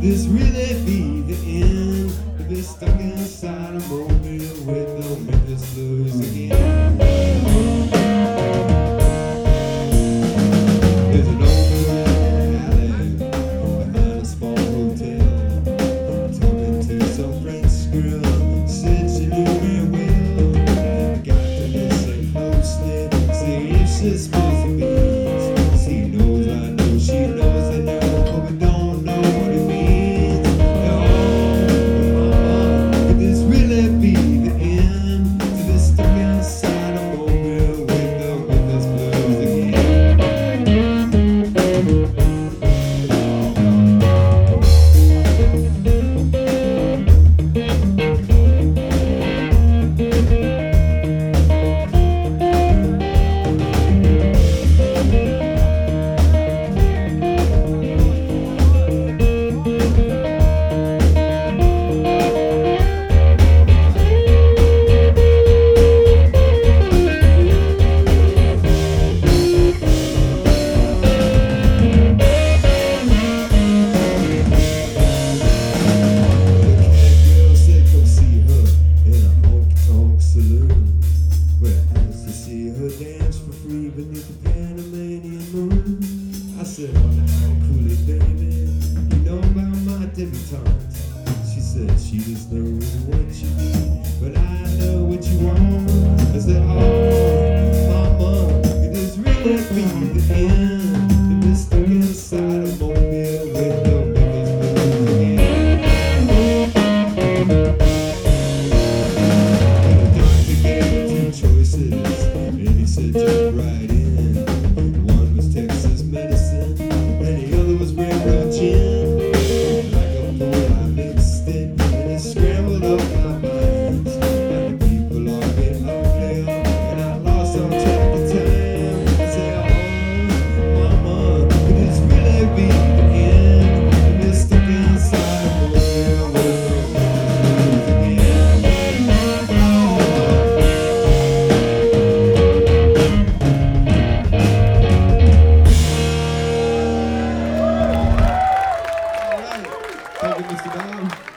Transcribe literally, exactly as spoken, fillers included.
this really be the end? To be stuck inside a mobile with no Memphis blues again. There's an open alley behind a small hotel. Talking to some French girl, said she knew me well. I got to listen closely, see if she's supposed to be. She knows I know, she knows I know, but we don't know what it means. Oh, could this really be the end? To be stuck inside a mobile with the Memphis blues again. Dance for free beneath the Panamanian moon. I said, oh now, cool it baby, you know about my debutante. She said she just knows what you need, but I know what you want. I said, oh mama, could this really be the end? To be stuck inside a mobile with no Memphis blues again. And the doctor gave me two choices, and he said jump right in. One was Texas medicine, and the other was railroad gin. Like a fool I mixed it, and it scrambled up my mind. And the people all get uglier, and I lost all track of time. I said, oh mama, could this really be the end? And we're stuck inside a mobile with no Memphis blues again. Thank you, Mister Bob.